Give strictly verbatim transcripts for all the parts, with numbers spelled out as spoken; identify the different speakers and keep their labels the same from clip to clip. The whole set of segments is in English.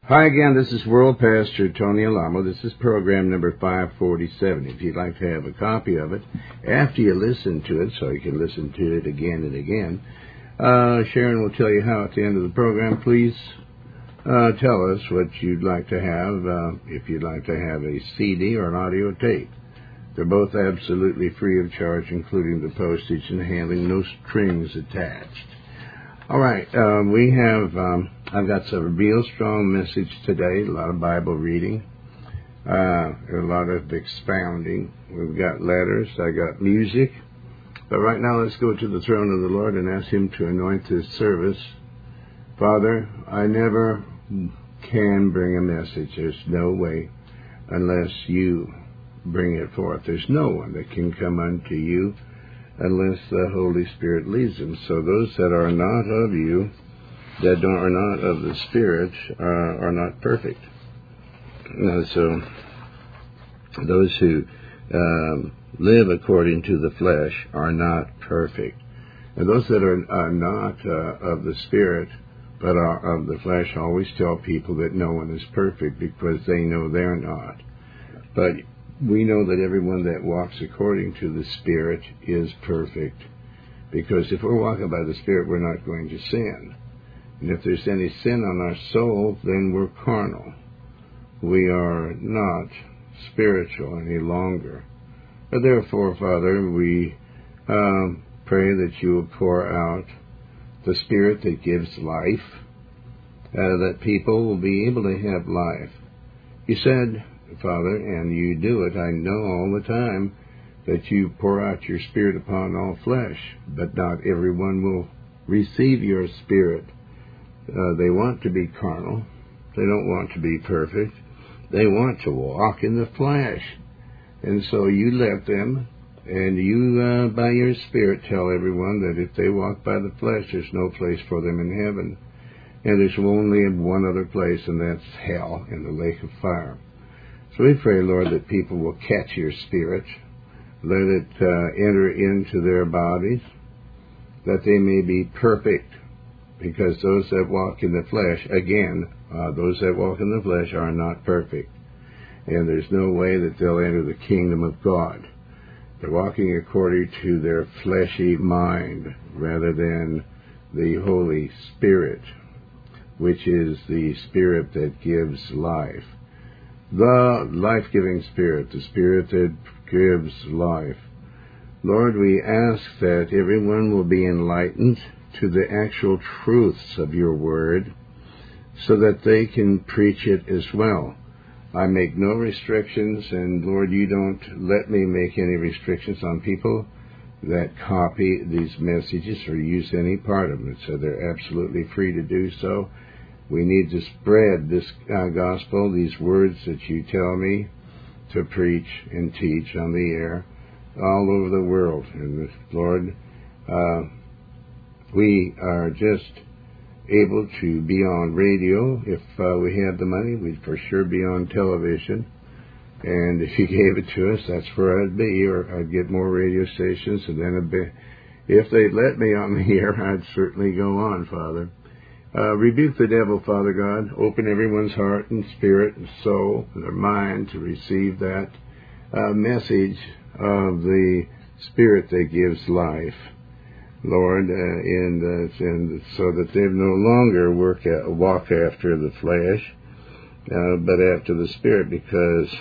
Speaker 1: Hi again, this is World Pastor Tony Alamo. This is program number five forty-seven. If you'd like to have a copy of it, after you listen to it, so you can listen to it again and again, uh, Sharon will tell you how at the end of the program. Please uh, tell us what you'd like to have, uh, if you'd like to have a C D or an audio tape. They're both absolutely free of charge, including the postage and handling, no strings attached. All right, uh, we have, um, I've got a real strong message today, a lot of Bible reading, uh, a lot of expounding. We've got letters, I got music. But right now, let's go to the throne of the Lord and ask Him to anoint this service. Father, I never can bring a message. There's no way unless you bring it forth. There's no one that can come unto you unless the Holy Spirit leads them. So those that are not of you, that don't, are not of the Spirit, uh, are not perfect. Uh, so those who um, live according to the flesh are not perfect. And those that are, are not uh, of the Spirit, but are of the flesh, always tell people that no one is perfect because they know they're not. But we know that everyone that walks according to the Spirit is perfect, because if we're walking by the Spirit, we're not going to sin. And if there's any sin on our soul, then we're carnal. We are not spiritual any longer. But therefore, Father, we um, pray that you will pour out the Spirit that gives life, uh, that people will be able to have life. You said, Father, and you do it, I know all the time, that you pour out your Spirit upon all flesh, but not everyone will receive your Spirit. Uh, they want to be carnal. They don't want to be perfect. They want to walk in the flesh. And so you let them, and you, uh, by your Spirit, tell everyone that if they walk by the flesh, there's no place for them in heaven. And there's only one other place, and that's hell, in the lake of fire. So we pray, Lord, that people will catch your Spirit, let it uh, enter into their bodies, that they may be perfect, because those that walk in the flesh, again, uh, those that walk in the flesh are not perfect. And there's no way that they'll enter the kingdom of God. They're walking according to their fleshy mind rather than the Holy Spirit, which is the Spirit that gives life. The life-giving Spirit, the Spirit that gives life. Lord, we ask that everyone will be enlightened to the actual truths of your word so that they can preach it as well. I make no restrictions, and Lord, you don't let me make any restrictions on people that copy these messages or use any part of them. So they're absolutely free to do so. We need to spread this uh, gospel, these words that you tell me to preach and teach on the air all over the world. And Lord, uh, we are just able to be on radio. If uh, we had the money, we'd for sure be on television. And if you gave it to us, that's where I'd be, or I'd get more radio stations. And then it'd be, if they'd let me on the air, I'd certainly go on, Father. Uh, rebuke the devil, Father God. Open everyone's heart and spirit and soul and their mind to receive that uh, message of the Spirit that gives life, Lord, uh, and, uh, and so that they no longer work at, walk after the flesh, uh, but after the Spirit, because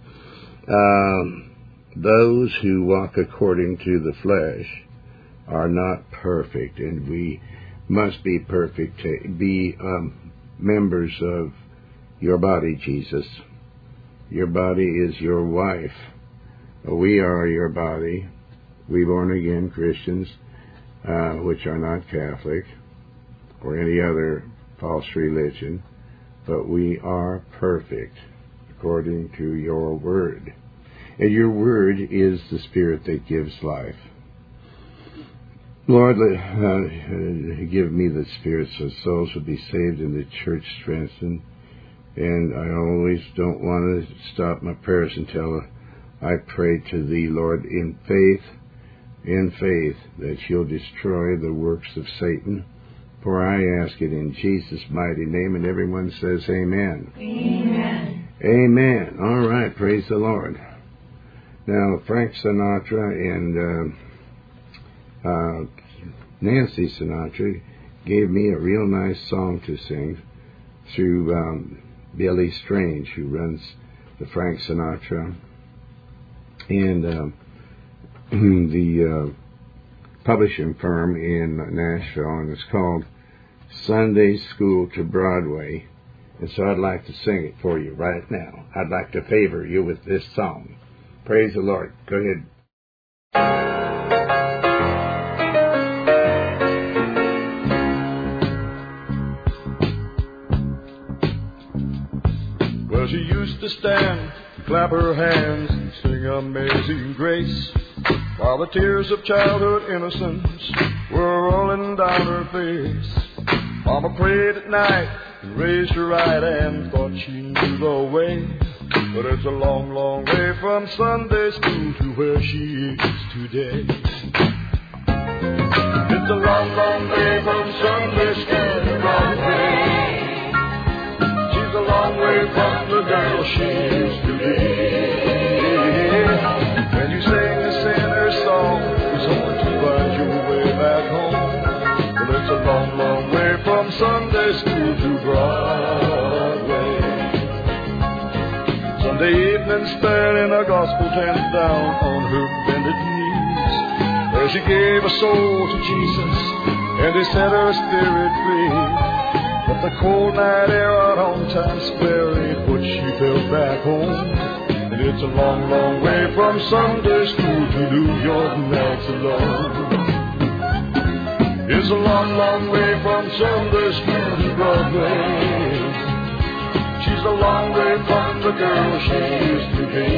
Speaker 1: um, those who walk according to the flesh are not perfect, and we must be perfect to be um, members of your body, Jesus. Your body is your wife. We are your body. We born-again Christians, uh, which are not Catholic or any other false religion, but we are perfect according to your word. And your word is the Spirit that gives life. Lord, uh, give me the Spirit so souls will be saved and the church strengthened. And I always don't want to stop my prayers until I pray to thee, Lord, in faith, in faith, that you'll destroy the works of Satan For I ask it in Jesus' mighty name, and everyone says amen.
Speaker 2: Amen.
Speaker 1: Amen. All right, praise the Lord. Now, Frank Sinatra and uh, uh, Nancy Sinatra gave me a real nice song to sing through um, Billy Strange, who runs the Frank Sinatra and uh, the uh, publishing firm in Nashville, and it's called Sunday School to Broadway. And so I'd like to sing it for you right now. I'd like to favor you with this song. Praise the Lord. Go ahead.
Speaker 3: Well, she used to stand, clap her hands, and sing Amazing Grace, while the tears of childhood innocence were rolling down her face. Mama prayed at night and raised her right hand, thought she knew the way. But it's a long, long way from Sunday school to where she is today. It's a long, long way from Sunday school to Broadway. She's a long way from the girl she used to be. When you sing a sinner's song, it's hard to find your way back home. Well, it's a long, long way from Sunday school to Broadway. Sunday evening spent in a gospel tent down on her bended knees, where she gave her soul to Jesus and he set her spirit free. But the cold night air out on Times Square ain't what she felt back home. And it's a long, long way from Sunday school to New York nights alone. It's a long, long way from Sunday school to Broadway. She's a long way from the girl she used to be.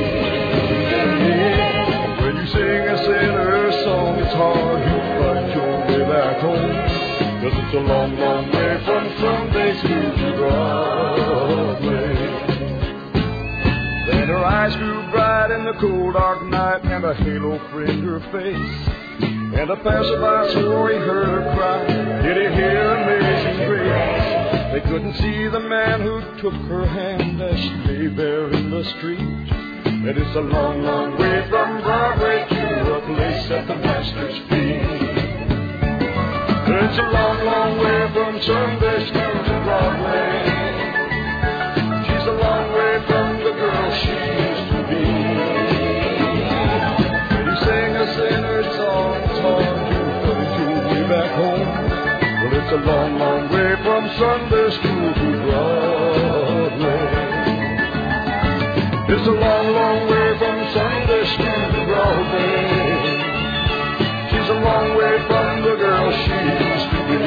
Speaker 3: When you sing a sinner's song, it's hard to find your way back home. 'Cause it's a long, long way from Sunday school to Broadway. Then her eyes grew bright in the cold dark night, and a halo framed her face. And a passerby swore he heard her cry, did he hear Amazing Grace? They couldn't see the man who took her hand as she lay there in the street. And it's a long, long way from Broadway to a place at the Master's feet. It's a long, long way from Sunday school to Broadway. She's a long way from the girl she used to be. When you sing a sinner's song, it's hard to find your way back home. Well, it's a long, long way from Sunday school to Broadway. It's a long, long way from Sunday school to Broadway. She's a long way from the girl she used to be.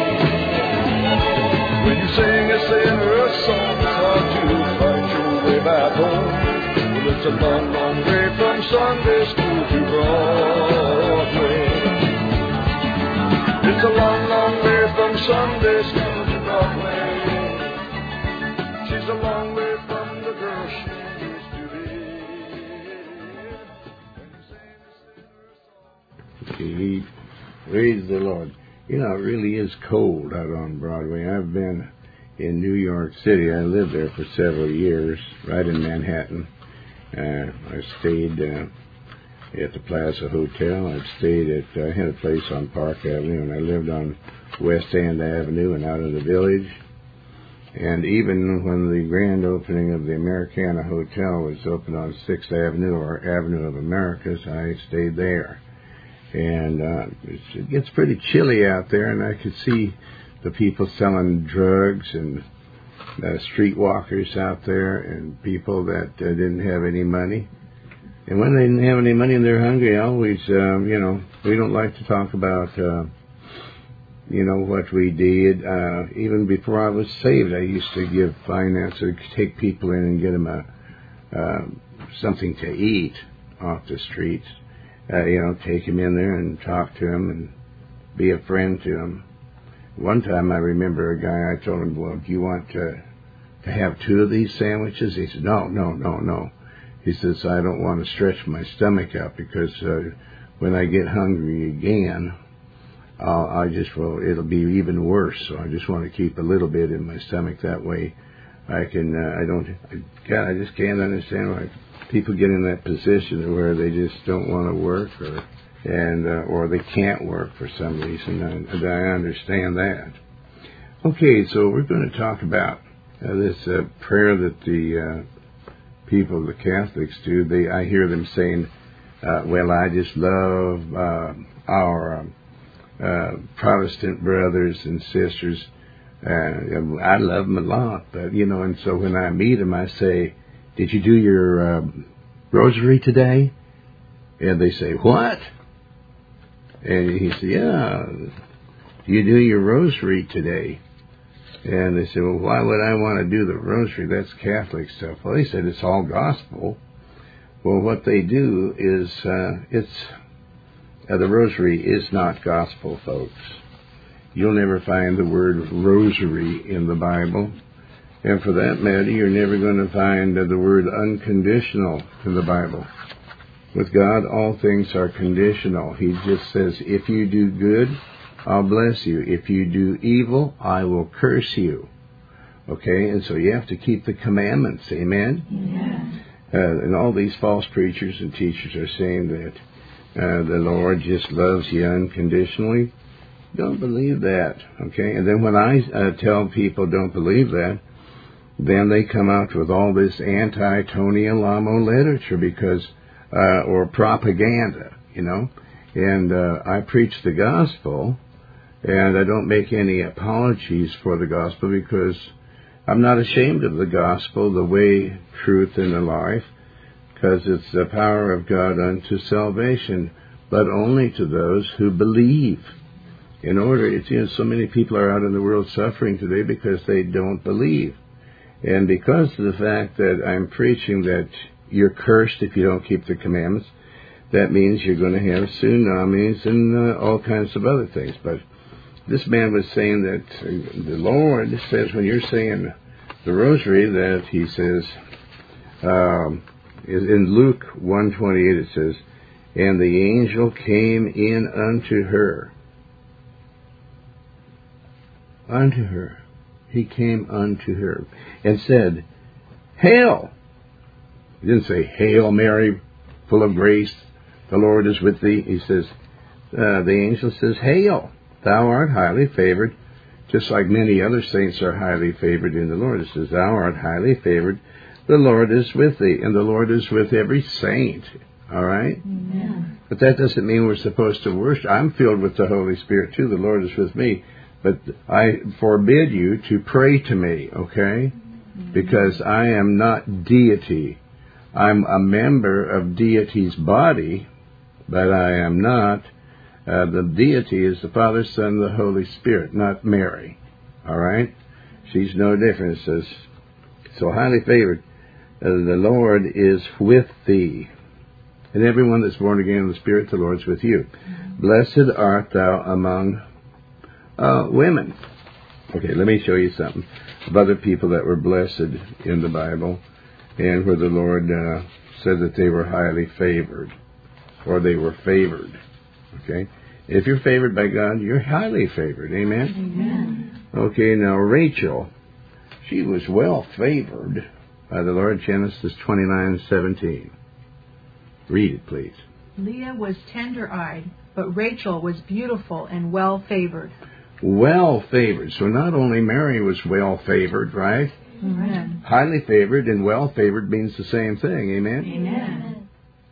Speaker 3: When you sing a sinner's song, it's hard to find your way back home. Well, it's a long, long way from Sunday school to Broadway. It's a long, long way from Sunday school to Broadway. She's a long way from the girl she used to be.
Speaker 1: Praise the Lord. You know, it really is cold out on Broadway. I've been in New York City. I lived there for several years, right in Manhattan. Uh, I stayed uh, at the Plaza Hotel. I've stayed at, I had a place on Park Avenue, and I lived on West End Avenue and out of the Village. And even when the grand opening of the Americana Hotel was opened on sixth Avenue, or Avenue of Americas, I stayed there. And uh, it's, it gets pretty chilly out there, and I could see the people selling drugs and uh, streetwalkers out there, and people that uh, didn't have any money. And when they didn't have any money and they're hungry, I always, um, you know, we don't like to talk about, uh, you know, what we did. Uh, even before I was saved, I used to give finance, or take people in and get them a, uh, something to eat off the streets. Uh, you know, take them in there and talk to them and be a friend to them. One time I remember a guy, I told him, well, do you want to, to have two of these sandwiches? He said, no, no, no, no. He says, I don't want to stretch my stomach out, because uh, when I get hungry again, I'll, I just will, it'll be even worse. So I just want to keep a little bit in my stomach. That way I can, uh, I don't, I, God, I just can't understand why people get in that position where they just don't want to work or, and, uh, or they can't work for some reason. I, I understand that. Okay, so we're going to talk about uh, this uh, prayer that the uh, people, the Catholics do. They, I hear them saying, uh, well, I just love uh, our um, uh, Protestant brothers and sisters. Uh, I love them a lot, but, you know, and so when I meet them, I say, did you do your uh, rosary today? And they say, what? And he said, yeah, do you do your rosary today? And they said, well, why would I want to do the rosary? That's Catholic stuff. Well, they said it's all gospel. Well, what they do is, uh, it's, uh, the rosary is not gospel, folks. You'll never find the word rosary in the Bible. And for that matter, you're never going to find uh, the word unconditional in the Bible. With God, all things are conditional. He just says, if you do good, I'll bless you. If you do evil, I will curse you. Okay? And so you have to keep the commandments. Amen?
Speaker 2: Amen.
Speaker 1: Uh, and all these false preachers and teachers are saying that uh, the Lord just loves you unconditionally. Don't believe that. Okay? And then when I uh, tell people don't believe that, then they come out with all this anti-Tony Alamo literature because, uh, or propaganda, you know. And uh, I preach the gospel, and I don't make any apologies for the gospel because I'm not ashamed of the gospel, the way, truth, and the life, because it's the power of God unto salvation, but only to those who believe. In order, it's, you know, so many people are out in the world suffering today because they don't believe. And because of the fact that I'm preaching that you're cursed if you don't keep the commandments, that means you're going to have tsunamis and uh, all kinds of other things. But this man was saying that uh, the Lord says when you're saying the rosary that he says, um, in Luke one twenty-eight it says, and the angel came in unto her. Unto her. He came unto her and said, Hail! He didn't say, Hail Mary, full of grace, the Lord is with thee. He says, uh, the angel says, Hail, thou art highly favored, just like many other saints are highly favored in the Lord. It says, thou art highly favored, the Lord is with thee, and the Lord is with every saint. All right?
Speaker 2: Amen.
Speaker 1: But that doesn't mean we're supposed to worship. I'm filled with the Holy Spirit, too. The Lord is with me. But I forbid you to pray to me, okay? Because I am not deity. I'm a member of deity's body, but I am not. Uh, the deity is the Father, Son, and the Holy Spirit, not Mary. All right? She's no different. It says, so highly favored, uh, the Lord is with thee. And everyone that's born again in the Spirit, the Lord's with you. Blessed art thou among uh, women. Okay, let me show you something of other people that were blessed in the Bible and where the Lord uh, said that they were highly favored or they were favored. Okay? If you're favored by God, you're highly favored. Amen?
Speaker 2: Amen.
Speaker 1: Okay, now Rachel, she was well favored by the Lord. Genesis twenty-nine seventeen. Read it, please.
Speaker 4: Leah was tender-eyed, but Rachel was beautiful and well-favored.
Speaker 1: Well favored. So not only Mary was well favored, right?
Speaker 4: Amen.
Speaker 1: Highly favored and well favored means the same thing. Amen?
Speaker 2: Amen.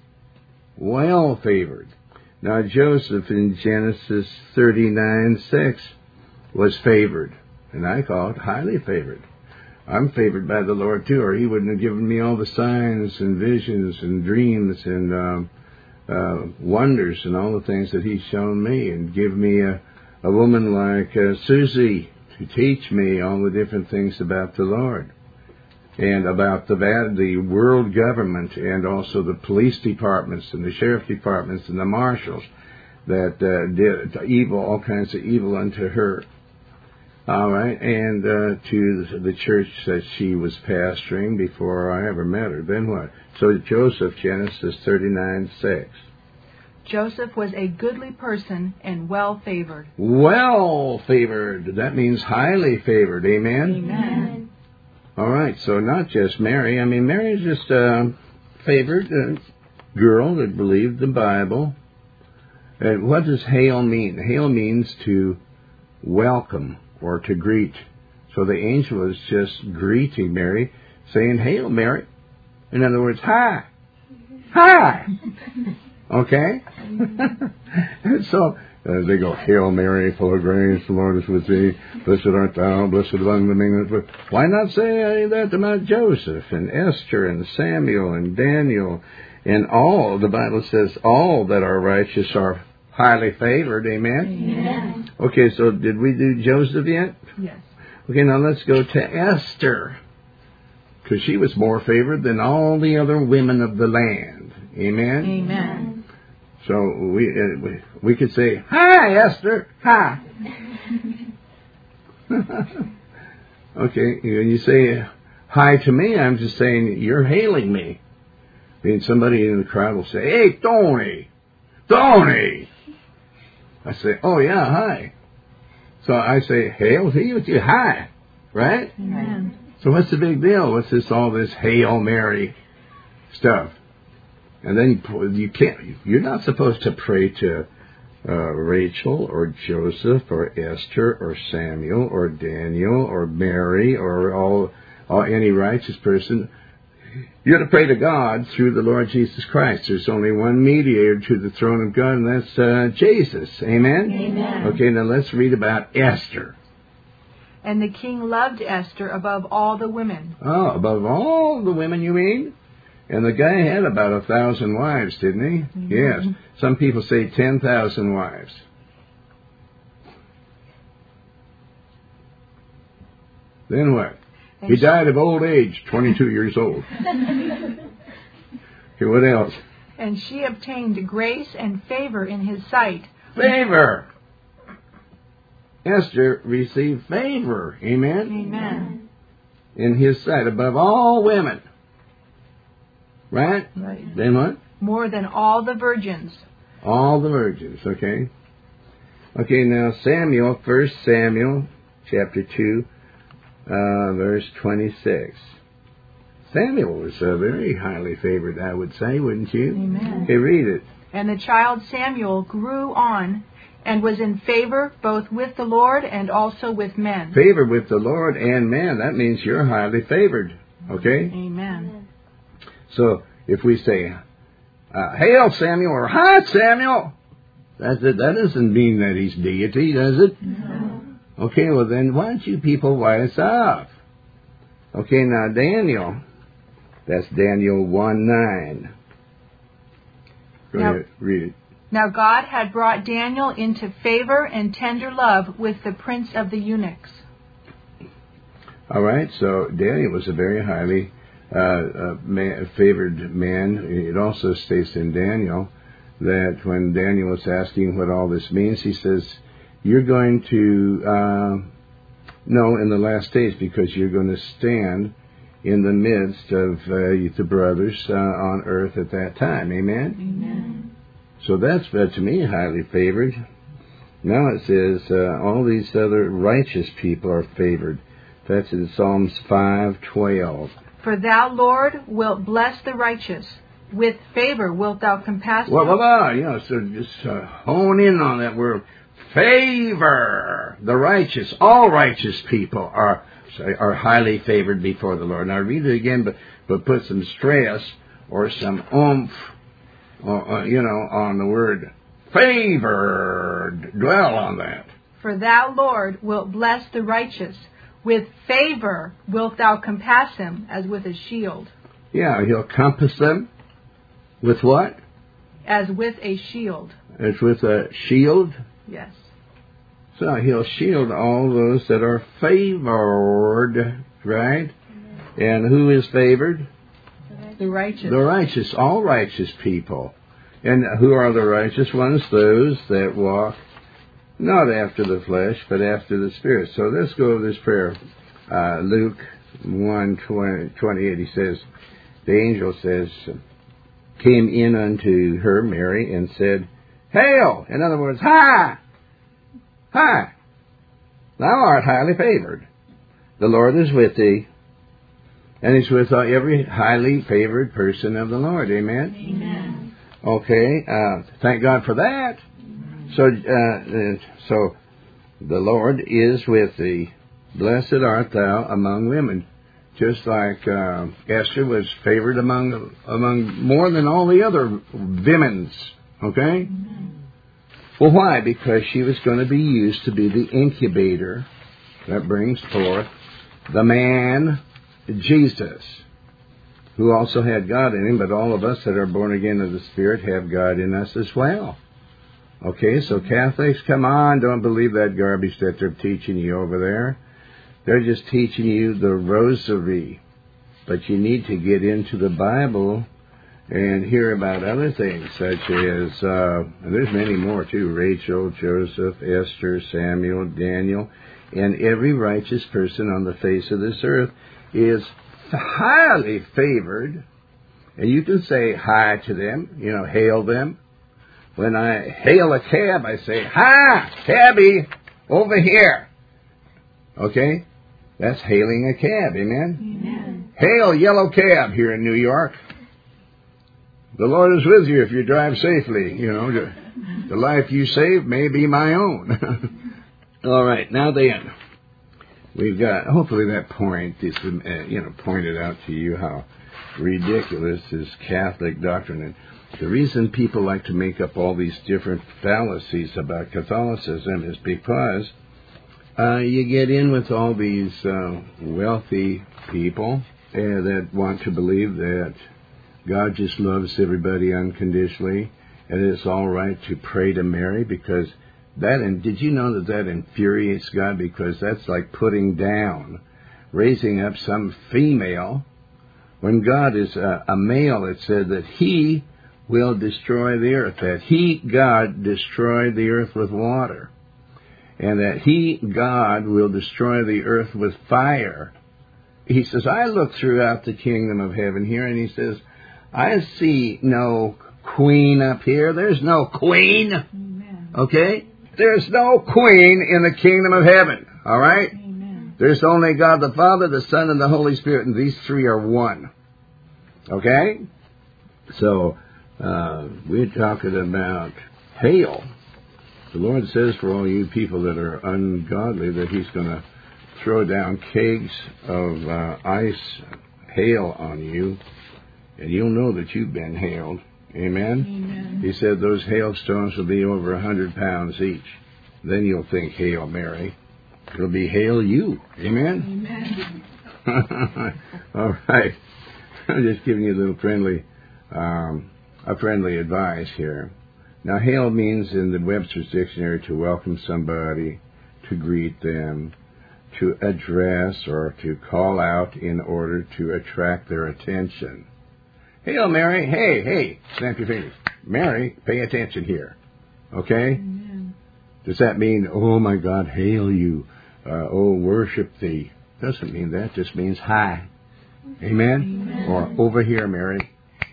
Speaker 1: Well favored. Now Joseph in Genesis thirty-nine six was favored. And I call it highly favored. I'm favored by the Lord too, or he wouldn't have given me all the signs and visions and dreams and um, uh, wonders and all the things that he's shown me, and give me a, a woman like uh, Susie to teach me all the different things about the Lord and about the the world government and also the police departments and the sheriff departments and the marshals that uh, did evil, all kinds of evil unto her. All right, and uh, to the church that she was pastoring before I ever met her. Then what? So Joseph, Genesis thirty-nine six.
Speaker 4: Joseph was a goodly person and well favored.
Speaker 1: Well favored. That means highly favored. Amen?
Speaker 4: Amen.
Speaker 1: All right, so not just Mary. I mean, Mary is just a favored uh, girl that believed the Bible. And what does hail mean? Hail means to welcome or to greet. So the angel was just greeting Mary, saying, "Hail, Mary." In other words, hi. Hi. Okay? And so uh, they go, "Hail Mary, full of grace, the Lord is with thee. Blessed art thou, blessed among the men." Why not say that about Joseph and Esther and Samuel and Daniel and all? The Bible says all that are righteous are highly favored. Amen?
Speaker 2: Amen.
Speaker 1: Okay, so did we do Joseph yet?
Speaker 4: Yes.
Speaker 1: Okay, now let's go to Esther, because she was more favored than all the other women of the land. Amen?
Speaker 4: Amen.
Speaker 1: So we uh, we, we could say, "Hi, Esther. Hi." Okay, when you say hi to me, I'm just saying you're hailing me. I mean, somebody in the crowd will say, "Hey, Tony, Tony." I say, "Oh yeah, hi." So I say, "Hail to you, you hi," right?
Speaker 4: Amen.
Speaker 1: So what's the big deal? What's this? All this Hail Mary stuff? And then you, you can't. You're not supposed to pray to uh, Rachel or Joseph or Esther or Samuel or Daniel or Mary or all, all any righteous person. You're to pray to God through the Lord Jesus Christ. There's only one mediator to the throne of God, and that's uh, Jesus. Amen?
Speaker 2: Amen.
Speaker 1: Okay, now let's read about Esther.
Speaker 4: And the king loved Esther above all the women.
Speaker 1: Oh, above all the women, you mean? And the guy had about a thousand wives, didn't he?
Speaker 4: Mm-hmm.
Speaker 1: Yes. Some people say ten thousand wives. Then what?
Speaker 4: And
Speaker 1: He
Speaker 4: she-
Speaker 1: died of old age, twenty-two years old. Okay, what else?
Speaker 4: And she obtained grace and favor in his sight.
Speaker 1: Favor. Esther received favor. Amen?
Speaker 4: Amen.
Speaker 1: In his sight, above all women. Right?
Speaker 4: Right.
Speaker 1: Then what?
Speaker 4: More than all the virgins.
Speaker 1: All the virgins, okay? Okay, now Samuel, First Samuel, chapter two, uh, verse twenty-six. Samuel was uh, very highly favored, I would say, wouldn't you?
Speaker 4: Amen.
Speaker 1: Okay, read it.
Speaker 4: And the child Samuel grew on and was in favor both with the Lord and also with men.
Speaker 1: Favor with the Lord and man, that means you're highly favored, okay?
Speaker 4: Amen.
Speaker 1: So if we say, uh, "Hail Samuel," or "Hi Samuel," that's it. That doesn't mean that he's deity, does it?
Speaker 4: No.
Speaker 1: Okay, well then why don't you people wise up? Okay, now Daniel, that's Daniel one nine. Go
Speaker 4: Now-
Speaker 1: ahead, read it.
Speaker 4: Now God had brought Daniel into favor and tender love with the prince of the eunuchs.
Speaker 1: All right, so Daniel was a very highly uh, uh, man, favored man. It also states in Daniel that when Daniel was asking what all this means, he says, "You're going to uh, know in the last days, because you're going to stand in the midst of uh, the brothers uh, on earth at that time." Amen?
Speaker 4: Amen.
Speaker 1: So that's, uh, to me, highly favored. Now it says uh, all these other righteous people are favored. That's in Psalms five twelve.
Speaker 4: For thou, Lord, wilt bless the righteous. With favor wilt thou compass
Speaker 1: Well,
Speaker 4: them.
Speaker 1: blah, blah, you know, so just uh, hone in on that word. Favor. The righteous, all righteous people are are highly favored before the Lord. Now read it again, but, but put some stress or some oomph, or, uh, you know, on the word favored. Dwell on that.
Speaker 4: For thou, Lord, wilt bless the righteous. With favor wilt thou compass him as with a shield.
Speaker 1: Yeah, he'll compass them with what?
Speaker 4: As with a shield.
Speaker 1: It's with a shield.
Speaker 4: Yes.
Speaker 1: So he'll shield all those that are favored, right? And who is favored?
Speaker 4: The righteous.
Speaker 1: The righteous, all righteous people. And who are the righteous ones? Those that walk not after the flesh, but after the Spirit. So let's go over this prayer. Uh, Luke one twenty-eight, he says, the angel says, came in unto her, Mary, and said, Hail! In other words, hi! Hi! Thou art highly favored. The Lord is with thee, and He's with every highly favored person of the Lord. Amen?
Speaker 2: Amen.
Speaker 1: Okay, uh, thank God for that. So, uh, so the Lord is with thee. Blessed art thou among women. Just like uh, Esther was favored among among more than all the other women's. Okay?
Speaker 2: Amen.
Speaker 1: Well, why? Because she was going to be used to be the incubator that brings forth the man, Jesus, who also had God in Him, but all of us that are born again of the Spirit have God in us as well. Okay, so Catholics, come on, don't believe that garbage that they're teaching you over there. They're just teaching you the rosary. But you need to get into the Bible and hear about other things, such as, uh, and there's many more too, Rachel, Joseph, Esther, Samuel, Daniel, and every righteous person on the face of this earth is highly favored. And you can say hi to them, you know, hail them. When I hail a cab, I say, hi, cabby, over here. Okay? That's hailing a cab, amen?
Speaker 2: Amen.
Speaker 1: Hail, yellow cab here in New York. The Lord is with you if you drive safely. You know, the, the life you save may be my own. All right, now then, we've got, hopefully that point is, uh, you know, pointed out to you how ridiculous is Catholic doctrine. And the reason people like to make up all these different fallacies about Catholicism is because uh, you get in with all these uh, wealthy people uh, that want to believe that God just loves everybody unconditionally, and it's all right to pray to Mary because that, and did you know that that infuriates God? Because that's like putting down, raising up some female. When God is a, a male, it said that He will destroy the earth, that He, God, destroyed the earth with water, and that He, God, will destroy the earth with fire. He says, I look throughout the kingdom of heaven here, and He says, I see no queen up here. There's no queen.
Speaker 2: Amen.
Speaker 1: Okay? There's no queen in the kingdom of heaven. All right?
Speaker 2: Amen.
Speaker 1: There's only God the Father, the Son, and the Holy Spirit, and these three are one. Okay? So, uh, we're talking about hail. The Lord says for all you people that are ungodly that He's going to throw down kegs of uh, ice, hail on you, and you'll know that you've been hailed. Amen?
Speaker 2: Amen.
Speaker 1: He said those hailstones will be over a hundred pounds each. Then you'll think, Hail Mary. It'll be hail you. Amen?
Speaker 2: Amen.
Speaker 1: All right. I'm just giving you a little friendly, um, a friendly advice here. Now, hail means in the Webster's Dictionary to welcome somebody, to greet them, to address, or to call out in order to attract their attention. Hail, Mary. Hey, hey. Snap your fingers. Mary, pay attention here. Okay?
Speaker 2: Amen.
Speaker 1: Does that mean, oh my God, hail you? Uh, oh, worship thee. Doesn't mean that. Just means hi. Amen?
Speaker 2: Amen.
Speaker 1: Or over here, Mary.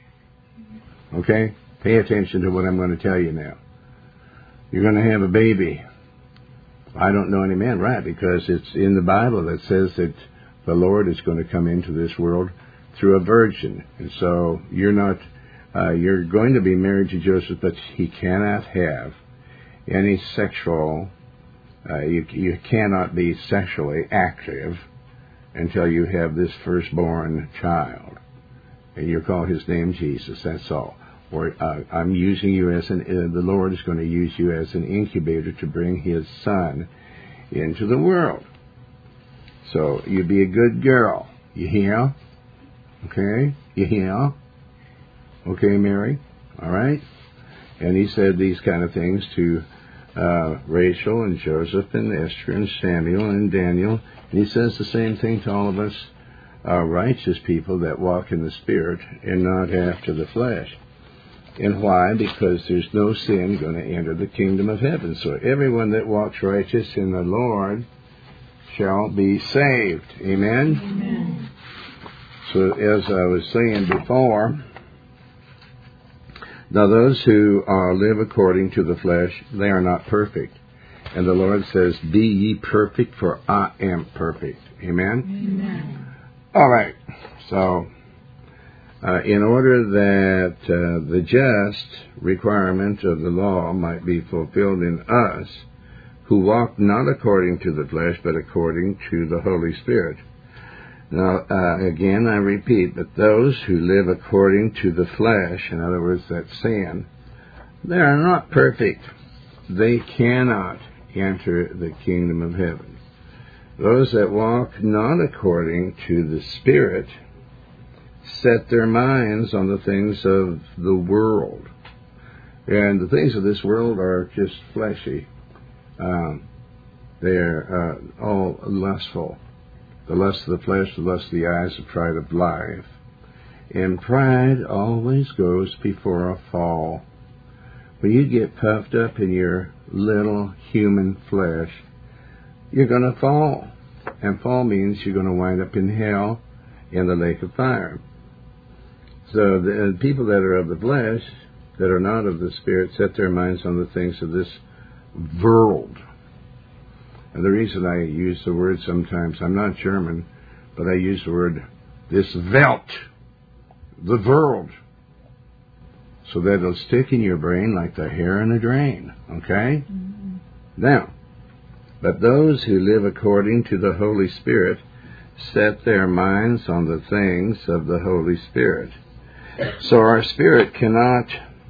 Speaker 1: Okay? Pay attention to what I'm going to tell you now. You're going to have a baby. I don't know any man, right? Because it's in the Bible that says that the Lord is going to come into this world through a virgin. And so you're not, uh, you're going to be married to Joseph, but he cannot have any sexual, uh, you, you cannot be sexually active until you have this firstborn child. And you call his name Jesus, that's all. Or uh, I'm using you as an, uh, the Lord is going to use you as an incubator to bring His Son into the world. So you be a good girl. You hear? Okay? You hear? Okay, Mary? All right? And He said these kind of things to uh, Rachel and Joseph and Esther and Samuel and Daniel. And He says the same thing to all of us uh, righteous people that walk in the Spirit and not after the flesh. And why? Because there's no sin going to enter the kingdom of heaven. So everyone that walks righteous in the Lord shall be saved. Amen?
Speaker 2: Amen.
Speaker 1: So as I was saying before, Now those who uh, live according to the flesh, they are not perfect. And the Lord says, be ye perfect, for I am perfect. Amen?
Speaker 2: Amen.
Speaker 1: All right. So, uh, in order that uh, the just requirement of the law might be fulfilled in us, who walk not according to the flesh, but according to the Holy Spirit. Now, uh, again, I repeat, but those who live according to the flesh, in other words, that's sin, they are not perfect. They cannot enter the kingdom of heaven. Those that walk not according to the Spirit set their minds on the things of the world. And the things of this world are just fleshy. Um, they're uh, all lustful. The lust of the flesh, the lust of the eyes, the pride of life. And pride always goes before a fall. When you get puffed up in your little human flesh, you're going to fall. And fall means you're going to wind up in hell, in the lake of fire. So the people that are of the flesh, that are not of the Spirit, set their minds on the things of this world. And the reason I use the word sometimes, I'm not German, but I use the word this Welt, the world, so that it'll stick in your brain like the hair in a drain, okay? Mm-hmm. Now, but those who live according to the Holy Spirit set their minds on the things of the Holy Spirit. So our spirit cannot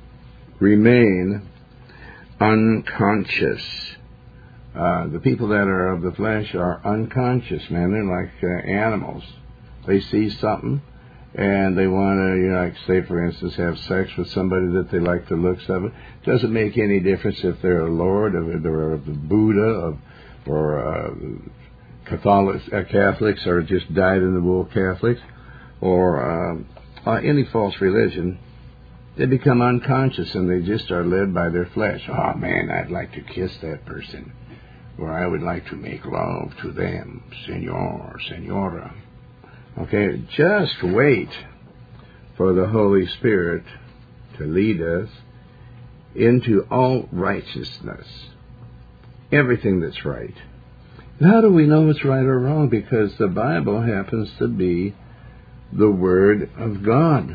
Speaker 1: remain unconscious. Uh, the people that are of the flesh are unconscious, man. They're like uh, animals. They see something, and they want to, you know, like, say, for instance, have sex with somebody that they like the looks of it. Doesn't make any difference if they're a Lord, if they're of the Buddha, of, or uh, Catholics, uh, Catholics, or just dyed-in-the-wool Catholics, or um, uh, any false religion. They become unconscious, and they just are led by their flesh. Oh, man, I'd like to kiss that person. Or I would like to make love to them, senor, senora. Okay, just wait for the Holy Spirit to lead us into all righteousness. Everything that's right. And how do we know it's right or wrong? Because the Bible happens to be the Word of God.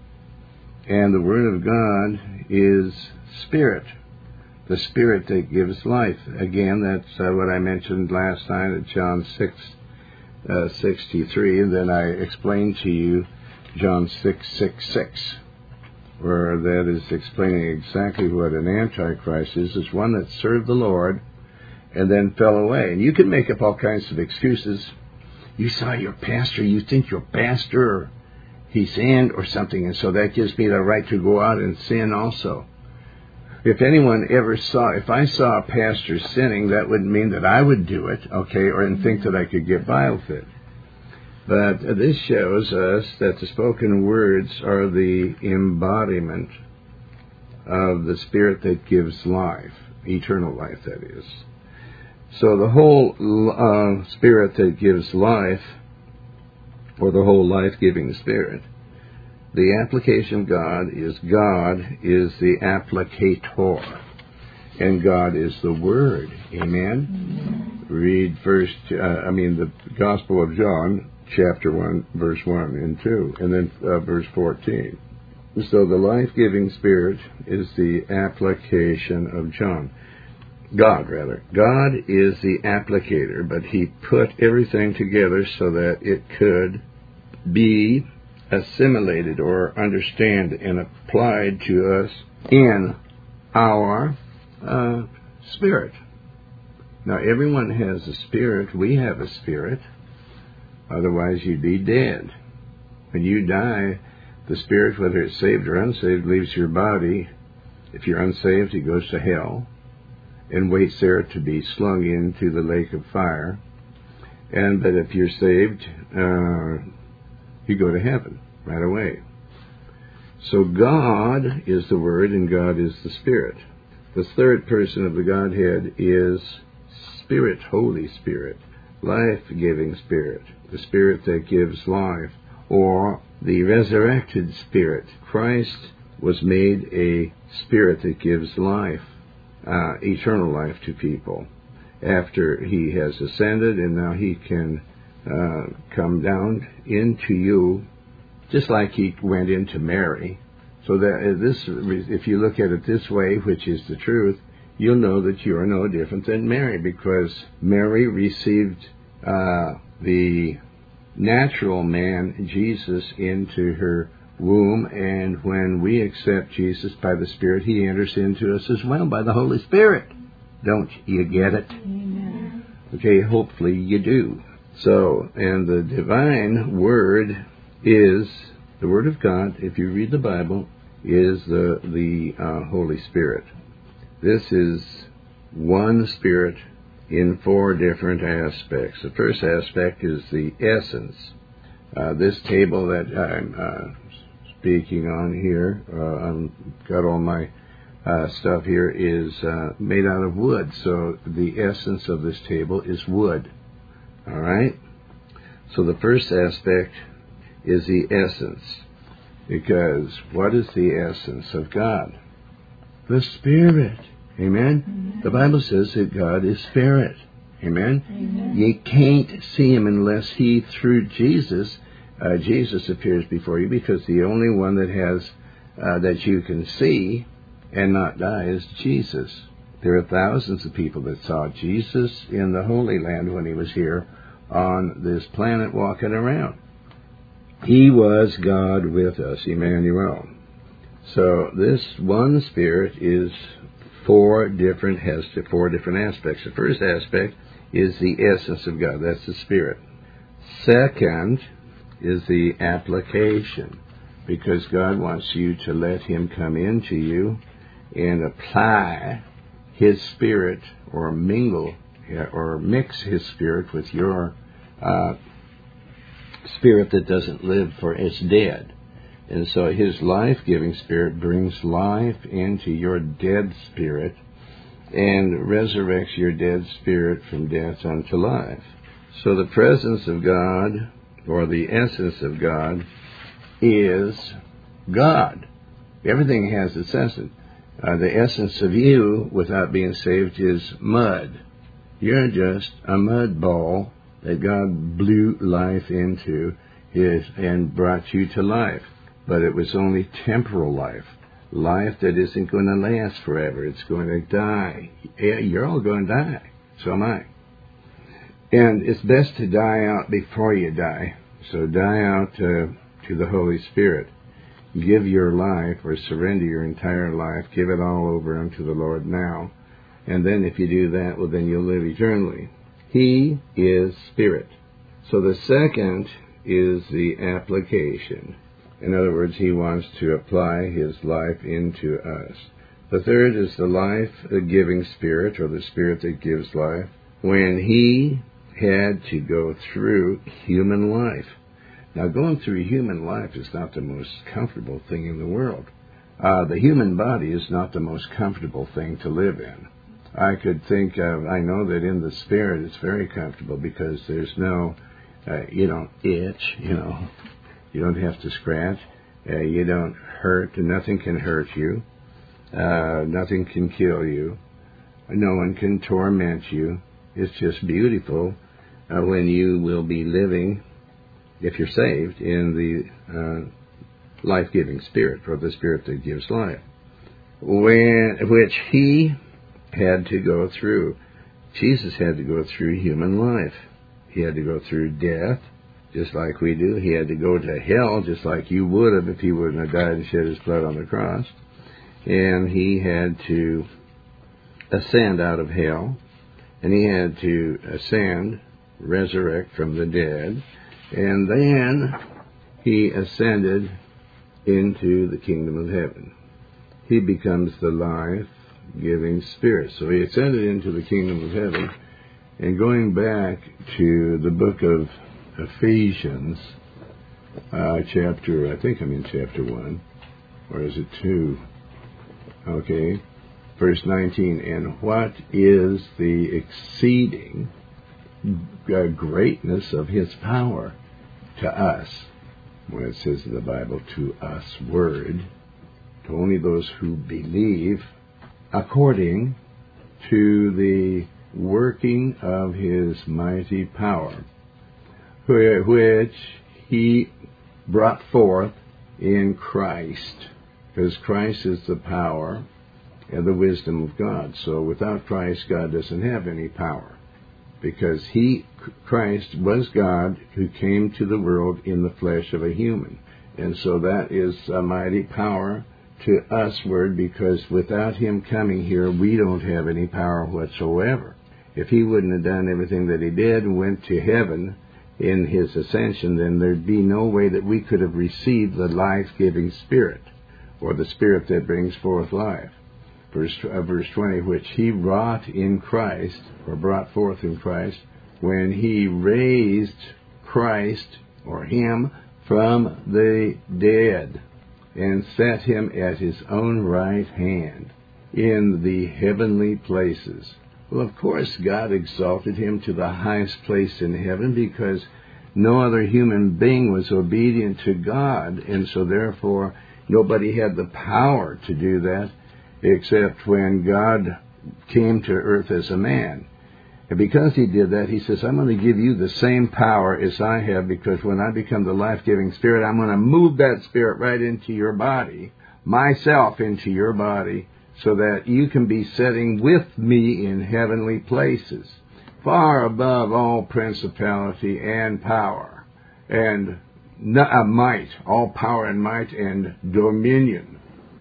Speaker 1: And the Word of God is Spirit. The Spirit that gives life. Again, that's uh, what I mentioned last night at John six, uh, sixty-three. And then I explained to you John six, six, six, where that is explaining exactly what an Antichrist is. It's one that served the Lord and then fell away. And you can make up all kinds of excuses. You saw your pastor, you think your pastor, he sinned or something, and so that gives me the right to go out and sin also. If anyone ever saw, if I saw a pastor sinning, that wouldn't mean that I would do it, okay, or and think that I could get by with it. But this shows us that the spoken words are the embodiment of the Spirit that gives life, eternal life, that is. So the whole uh, Spirit that gives life, or the whole life-giving Spirit, the application of God is God is the applicator, and God is the Word. Amen? Mm-hmm. Read first, uh, I mean, the Gospel of John, chapter one, verse one and two, and then uh, verse fourteen. So the life-giving Spirit is the application of John. God, rather. God is the applicator, but He put everything together so that it could be assimilated or understand and applied to us in our uh, spirit. Now, everyone has a spirit. We have a spirit. Otherwise, you'd be dead. When you die, the spirit, whether it's saved or unsaved, leaves your body. If you're unsaved, it goes to hell and waits there to be slung into the lake of fire. And but if you're saved, uh, you go to heaven right away. So God is the Word and God is the Spirit. The third person of the Godhead is Spirit, Holy Spirit, life-giving Spirit, the Spirit that gives life, or the resurrected Spirit. Christ was made a spirit that gives life, uh, eternal life to people. After he has ascended, and now he can uh, come down into you, just like he went into Mary. So that this, if you look at it this way, which is the truth, you'll know that you are no different than Mary, because Mary received uh, the natural man, Jesus, into her womb, and when we accept Jesus by the Spirit, he enters into us as well by the Holy Spirit. Don't you get it?
Speaker 4: Amen.
Speaker 1: Okay, hopefully you do. So, and the divine Word is, the Word of God, if you read the Bible, is the, the uh, Holy Spirit. This is one Spirit in four different aspects. The first aspect is the essence. Uh, this table that I'm uh, speaking on here, uh, I've got all my uh, stuff here, is uh, made out of wood. So the essence of this table is wood. All right? So the first aspect is the essence. Because what is the essence of God? The Spirit. Amen?
Speaker 4: Amen.
Speaker 1: The Bible says that God is Spirit. Amen?
Speaker 4: Amen.
Speaker 1: You can't see Him unless He, through Jesus, uh, Jesus appears before you, because the only one that has, uh, that you can see and not die is Jesus. There are thousands of people that saw Jesus in the Holy Land when He was here on this planet walking around. He was God with us, Emmanuel. So this one Spirit is four different, has four different aspects. The first aspect is the essence of God. That's the Spirit. Second is the application, because God wants you to let Him come into you and apply His Spirit, or mingle or mix His Spirit with your uh, spirit that doesn't live, for it's dead. And so His life-giving Spirit brings life into your dead spirit and resurrects your dead spirit from death unto life. So the presence of God, or the essence of God, is God. Everything has its essence. Uh, the essence of you, without being saved, is mud. You're just a mud ball that God blew life into his, and brought you to life. But it was only temporal life. Life that isn't going to last forever. It's going to die. Yeah, you're all going to die. So am I. And it's best to die out before you die. So die out uh, to the Holy Spirit. Give your life, or surrender your entire life. Give it all over unto the Lord now. And then if you do that, well, then you'll live eternally. He is Spirit. So the second is the application. In other words, He wants to apply His life into us. The third is the life-giving Spirit, or the Spirit that gives life, when He had to go through human life. Now, going through human life is not the most comfortable thing in the world. Uh, the human body is not the most comfortable thing to live in. I could think of, I know that in the Spirit it's very comfortable, because there's no, uh, you don't itch, you know. You don't have to scratch. Uh, you don't hurt. Nothing can hurt you. Uh, nothing can kill you. No one can torment you. It's just beautiful uh, when you will be living, if you're saved, in the uh, life-giving Spirit, or the Spirit that gives life, when, which He had to go through. Jesus had to go through human life. He had to go through death, just like we do. He had to go to hell, just like you would have if He wouldn't have died and shed His blood on the cross. And He had to ascend out of hell, and He had to ascend, resurrect from the dead, and then He ascended into the kingdom of heaven. He becomes the life-giving Spirit. So He ascended into the kingdom of heaven, and going back to the book of Ephesians, uh, chapter, I think I'm in chapter one, or is it two? Okay, verse nineteen, and what is the exceeding uh, greatness of His power to us? When it says in the Bible, to us, word, to only those who believe, according to the working of his mighty power, which he brought forth in Christ. Because Christ is the power and the wisdom of God. So without Christ, God doesn't have any power. Because he, Christ, was God who came to the world in the flesh of a human. And so that is a mighty power to usward, because without him coming here, we don't have any power whatsoever. If he wouldn't have done everything that he did and went to heaven in his ascension, then there'd be no way that we could have received the life-giving Spirit, or the Spirit that brings forth life. Verse, uh, verse twenty, which he wrought in Christ, or brought forth in Christ, when he raised Christ, or him, from the dead, and set him at his own right hand in the heavenly places. Well, of course, God exalted him to the highest place in heaven, because no other human being was obedient to God, and so therefore nobody had the power to do that except when God came to earth as a man. And because he did that, he says, I'm going to give you the same power as I have, because when I become the life-giving Spirit, I'm going to move that Spirit right into your body, myself into your body, so that you can be sitting with me in heavenly places, far above all principality and power, and uh, might, all power and might and dominion.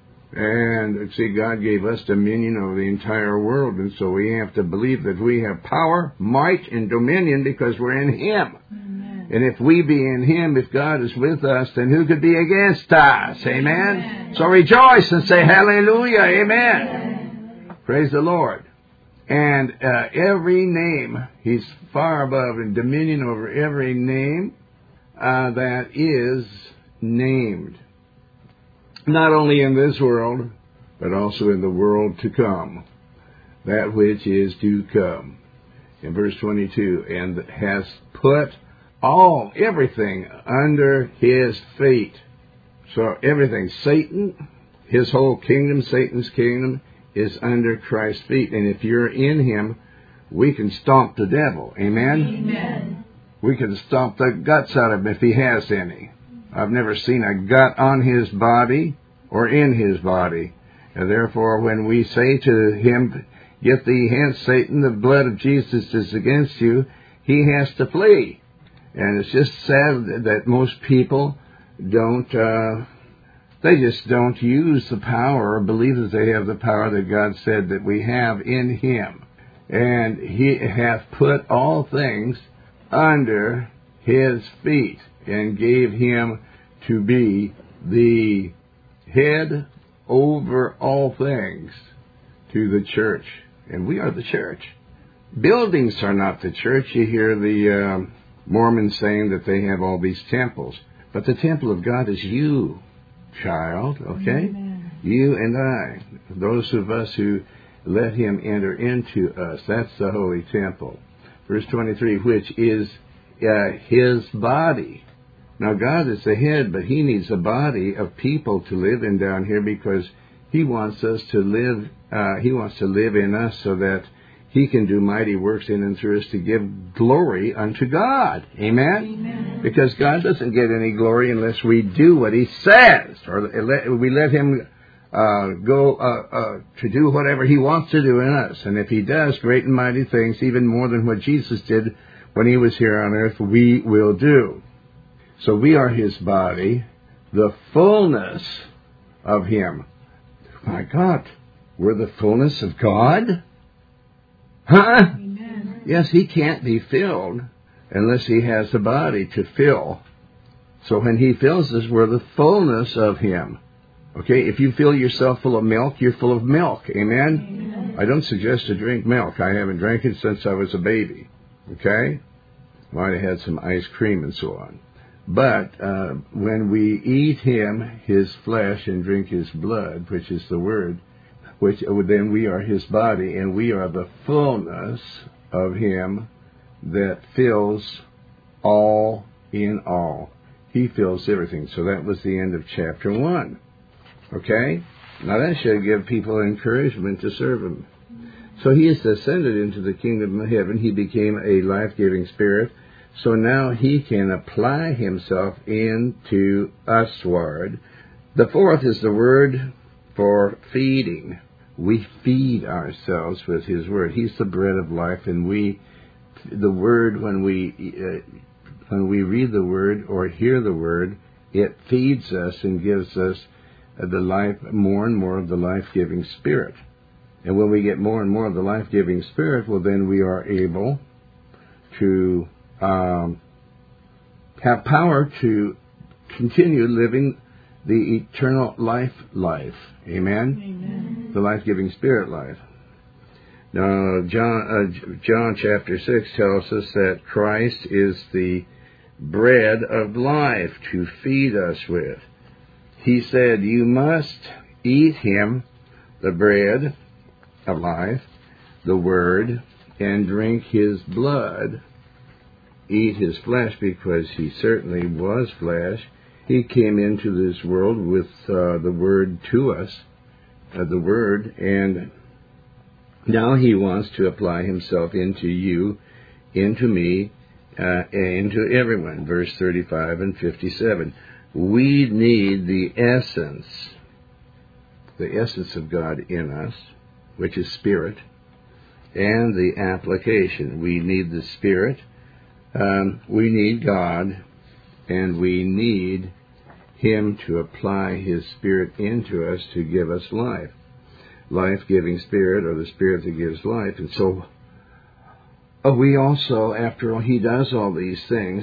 Speaker 1: And see, God gave us dominion over the entire world, and so we have to believe that we have power, might, and dominion because we're in him.
Speaker 2: Amen.
Speaker 1: And if we be in him, if God is with us, then who could be against us? Amen?
Speaker 2: Amen.
Speaker 1: So rejoice and say hallelujah. Amen.
Speaker 2: Amen.
Speaker 1: Praise the Lord. And uh, every name, he's far above in dominion over every name uh, that is named. Not only in this world, but also in the world to come, that which is to come. In verse twenty-two, and has put all, everything under his feet. So everything, Satan, his whole kingdom, Satan's kingdom, is under Christ's feet. And if you're in him, we can stomp the devil. Amen?
Speaker 2: Amen.
Speaker 1: We can stomp the guts out of him if he has any. I've never seen a gut on his body or in his body. And therefore, when we say to him, get thee hence, Satan, the blood of Jesus is against you, he has to flee. And it's just sad that most people don't, uh, they just don't use the power or believe that they have the power that God said that we have in him. And he hath put all things under his feet, and gave him to be the head over all things to the church. And we are the church. Buildings are not the church. You hear the uh, Mormons saying that they have all these temples. But the temple of God is you, child, okay?
Speaker 2: Amen.
Speaker 1: You and I, those of us who let him enter into us. That's the holy temple. Verse twenty-three, which is uh, his body. Now, God is the head, but he needs a body of people to live in down here, because he wants us to live, uh, he wants to live in us so that he can do mighty works in and through us to give glory unto God. Amen?
Speaker 2: Amen.
Speaker 1: Because God doesn't get any glory unless we do what he says, or we let him uh, go uh, uh, to do whatever he wants to do in us. And if he does great and mighty things, even more than what Jesus did when he was here on earth, we will do. So we are his body, the fullness of him. My God, we're the fullness of God? Huh?
Speaker 2: Amen.
Speaker 1: Yes, he can't be filled unless he has a body to fill. So when he fills us, we're the fullness of him. Okay, if you fill yourself full of milk, you're full of milk. Amen?
Speaker 2: Amen.
Speaker 1: I don't suggest to drink milk. I haven't drank it since I was a baby. Okay? Might have had some ice cream and so on. But uh, when we eat him, his flesh, and drink his blood, which is the word, which then we are his body, and we are the fullness of him that fills all in all. He fills everything. So that was the end of chapter one. Okay? Now that should give people encouragement to serve Him. So He has ascended into the kingdom of heaven. He became a life-giving Spirit. So now He can apply Himself into usward. The fourth is the word for feeding. We feed ourselves with His Word. He's the bread of life, and we, the Word, when we uh, when we read the Word or hear the Word, it feeds us and gives us uh, the life, more and more of the life-giving Spirit. And when we get more and more of the life-giving Spirit, well, then we are able to um, have power to continue living the eternal life life. Amen?
Speaker 2: Amen.
Speaker 1: The life-giving Spirit life. Now, John, uh, John chapter six tells us that Christ is the bread of life to feed us with. He said, you must eat Him, the bread of life, the Word, and drink His blood. Eat His flesh, because He certainly was flesh. He came into this world with uh, the Word to us, uh, the Word, and now He wants to apply Himself into you, into me, uh, into everyone. Verse thirty-five and fifty-seven. We need the essence, the essence of God in us, which is Spirit, and the application. We need the Spirit, um, we need God, and we need Him to apply His Spirit into us to give us life. Life-giving Spirit, or the Spirit that gives life. And so uh, we also, after all, He does all these things,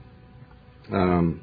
Speaker 1: um,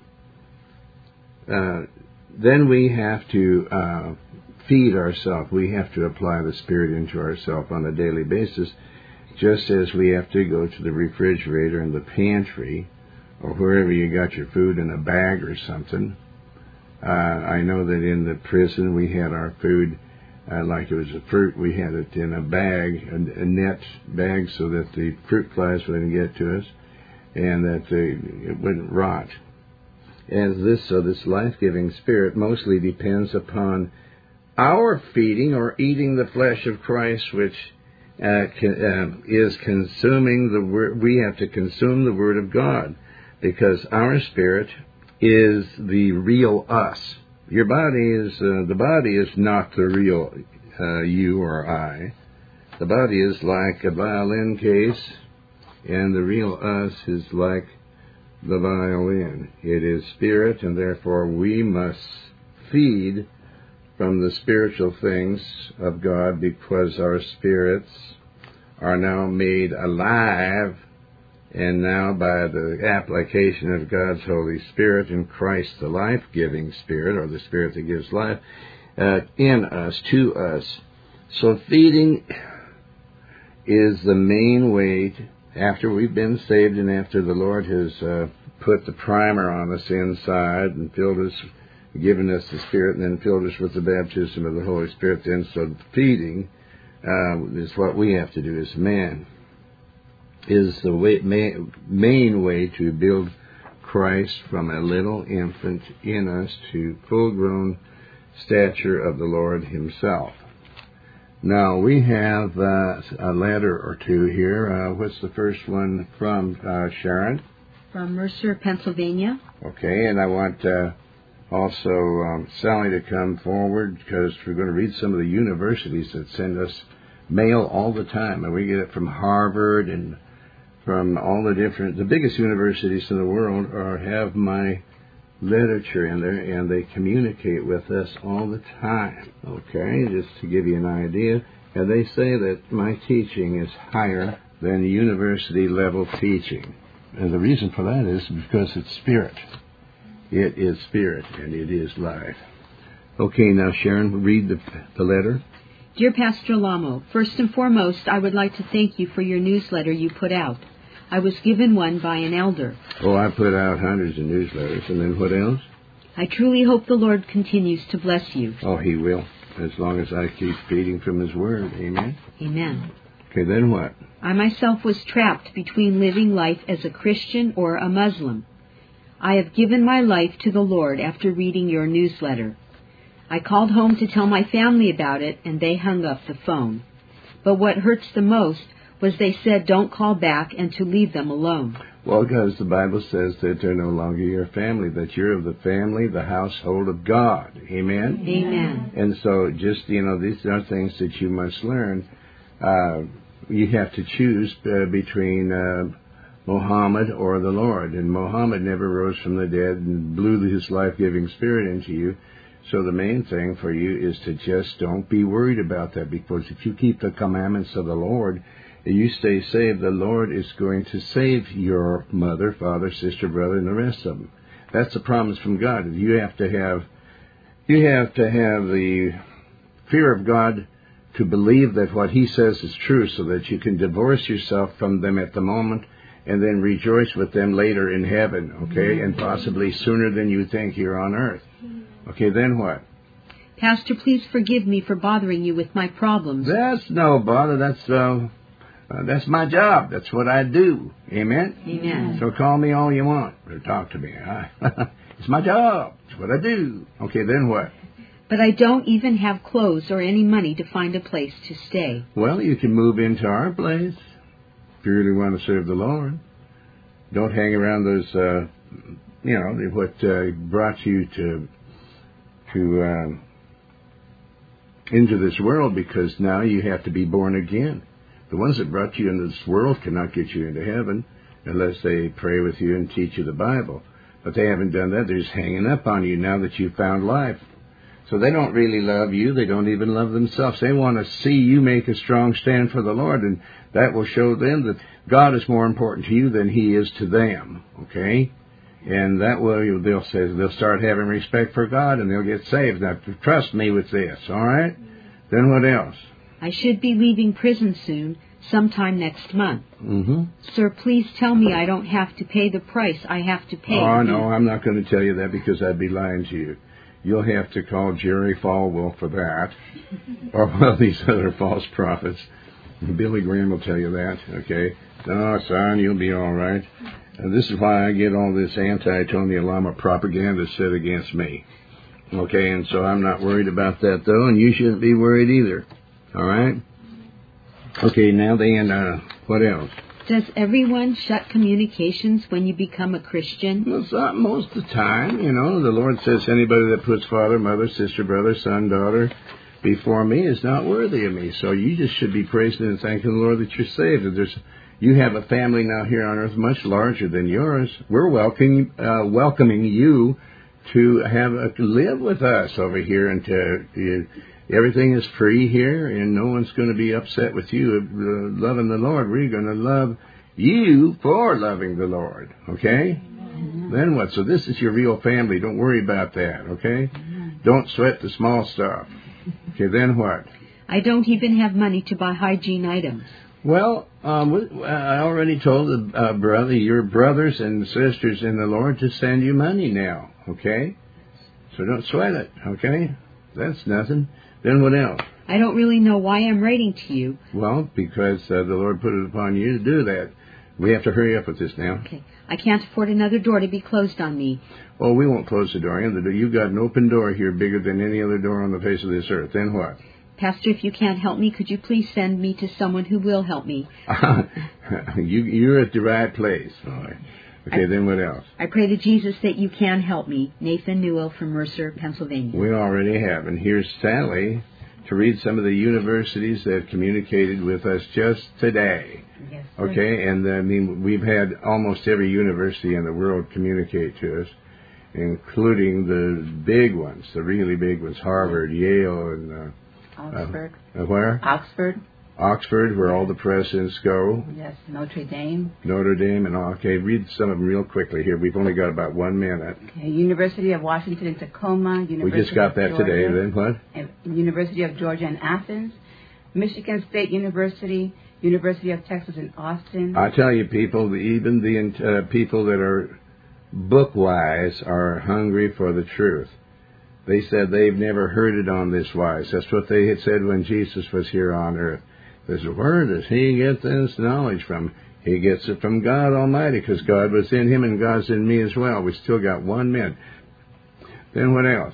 Speaker 1: uh, then we have to uh, feed ourselves. We have to apply the Spirit into ourselves on a daily basis, just as we have to go to the refrigerator and the pantry, or wherever you got your food in a bag or something. Uh, I know that in the prison we had our food uh, like it was a fruit. We had it in a bag, a, a net bag, so that the fruit flies wouldn't get to us and that the, it wouldn't rot. And this, so this life-giving Spirit mostly depends upon our feeding or eating the flesh of Christ, which uh, can, uh, is consuming the word. We have to consume the Word of God, because our spirit is the real us. Your body is, uh, the body is not the real uh, you or I. The body is like a violin case, and the real us is like the violin. It is spirit, and therefore we must feed from the spiritual things of God, because our spirits are now made alive. And now, by the application of God's Holy Spirit in Christ, the life-giving Spirit, or the Spirit that gives life, uh, in us, to us. So feeding is the main way, to, after we've been saved and after the Lord has uh, put the primer on us inside and filled us, given us the Spirit, and then filled us with the baptism of the Holy Spirit. Then, so feeding uh, is what we have to do as man. Is the way, main, main way to build Christ from a little infant in us to full-grown stature of the Lord Himself. Now, we have uh, a letter or two here. Uh, what's the first one from, uh, Sharon?
Speaker 2: From Mercer, Pennsylvania.
Speaker 1: Okay, and I want uh, also um, Sally to come forward, because we're going to read some of the universities that send us mail all the time. And we get it from Harvard and from all the different, the biggest universities in the world are have my literature in there, and they communicate with us all the time. Okay, just to give you an idea. And they say that my teaching is higher than university level teaching. And the reason for that is because it's spirit. It is spirit, and it is life. Okay, now Sharon, read the, the letter.
Speaker 2: Dear Pastor Lamo, first and foremost, I would like to thank you for your newsletter you put out. I was given one by an elder.
Speaker 1: Oh, I put out hundreds of newsletters. And then what else?
Speaker 2: I truly hope the Lord continues to bless you.
Speaker 1: Oh, He will, as long as I keep feeding from His Word. Amen?
Speaker 2: Amen.
Speaker 1: Okay, then what?
Speaker 2: I myself was trapped between living life as a Christian or a Muslim. I have given my life to the Lord after reading your newsletter. I called home to tell my family about it, and they hung up the phone. But what hurts the most was they said don't call back and to leave them alone.
Speaker 1: Well, because the Bible says that they're no longer your family, that you're of the family, the household of God. Amen?
Speaker 2: Amen.
Speaker 1: And so just, you know, these are things that you must learn. Uh, you have to choose uh, between uh, Muhammad or the Lord. And Muhammad never rose from the dead and blew his life-giving spirit into you. So the main thing for you is to just don't be worried about that, because if you keep the commandments of the Lord, you stay saved, the Lord is going to save your mother, father, sister, brother, and the rest of them. That's a promise from God. You have to have, you have to have the fear of God to believe that what He says is true, so that you can divorce yourself from them at the moment and then rejoice with them later in heaven, okay, and possibly sooner than you think here on earth. Okay, then what?
Speaker 2: Pastor, please forgive me for bothering you with my problems.
Speaker 1: That's no bother. That's uh, uh, that's my job. That's what I do. Amen?
Speaker 2: Amen.
Speaker 1: So call me all you want or talk to me. I, it's my job. It's what I do. Okay, then what?
Speaker 2: But I don't even have clothes or any money to find a place to stay.
Speaker 1: Well, you can move into our place if you really want to serve the Lord. Don't hang around those, uh, you know, what uh, brought you to to uh, into this world, because now you have to be born again. The ones that brought you into this world cannot get you into heaven unless they pray with you and teach you the Bible. But they haven't done that. They're just hanging up on you now that you've found life. So they don't really love you. They don't even love themselves. They want to see you make a strong stand for the Lord, and that will show them that God is more important to you than He is to them. Okay? And that will, they'll say, they'll start having respect for God, and they'll get saved. Now, trust me with this, all right? Then what else?
Speaker 2: I should be leaving prison soon, sometime next month.
Speaker 1: Mm-hmm.
Speaker 2: Sir, please tell me I don't have to pay the price I have to pay.
Speaker 1: Oh, no, I'm not going to tell you that, because I'd be lying to you. You'll have to call Jerry Falwell for that, or one of these other false prophets. Billy Graham will tell you that, okay? No, son, you'll be all right. And this is why I get all this anti-Tony Lama propaganda said against me. Okay, and so I'm not worried about that, though, and you shouldn't be worried either. All right? Okay, now then, uh, what else?
Speaker 2: Does everyone shut communications when you become a Christian?
Speaker 1: Well, it's not most of the time, you know. The Lord says anybody that puts father, mother, sister, brother, son, daughter before me is not worthy of me. So you just should be praising and thanking the Lord that you're saved. And there's, you have a family now here on earth much larger than yours. We're welcoming, uh, welcoming you to have a, to live with us over here, and to you, everything is free here, and no one's going to be upset with you uh, loving the Lord. We're going to love you for loving the Lord, okay? Amen. Then what? So this is your real family. Don't worry about that, okay? Amen. Don't sweat the small stuff. Okay, then what?
Speaker 2: I don't even have money to buy hygiene items.
Speaker 1: Well, um, I already told the uh, brother, your brothers and sisters in the Lord, to send you money now, okay? So don't sweat it, okay? That's nothing. Then what else?
Speaker 2: I don't really know why I'm writing to you.
Speaker 1: Well, because uh, the Lord put it upon you to do that. We have to hurry up with this now.
Speaker 2: Okay. I can't afford another door to be closed on me.
Speaker 1: Oh, we won't close the door. You've got an open door here bigger than any other door on the face of this earth. Then what?
Speaker 2: Pastor, if you can't help me, could you please send me to someone who will help me?
Speaker 1: you, you're at the right place. All right. Okay, I, then what else?
Speaker 2: I pray to Jesus that you can help me. Nathan Newell from Mercer, Pennsylvania.
Speaker 1: We already have. And here's Sally to read some of the universities that communicated with us just today.
Speaker 2: Yes, sir.
Speaker 1: Okay, and I mean, we've had almost every university in the world communicate to us, including the big ones, the really big ones, Harvard, Yale, and... Uh,
Speaker 5: Oxford.
Speaker 1: Uh, where?
Speaker 5: Oxford.
Speaker 1: Oxford, where all the presidents go.
Speaker 5: Yes, Notre Dame.
Speaker 1: Notre Dame, and all. Okay, read some of them real quickly here. We've only got about one minute.
Speaker 5: Okay, University of Washington in Tacoma. University
Speaker 1: we just got that
Speaker 5: of Georgia,
Speaker 1: today. Then what?
Speaker 5: University of Georgia in Athens. Michigan State University. University of Texas in Austin.
Speaker 1: I tell you, people, even the uh, people that are book-wise are hungry for the truth. They said they've never heard it on this wise. That's what they had said when Jesus was here on earth. They said, where does he get this knowledge from? He gets it from God Almighty, because God was in him and God's in me as well. We still got one minute. Then what else?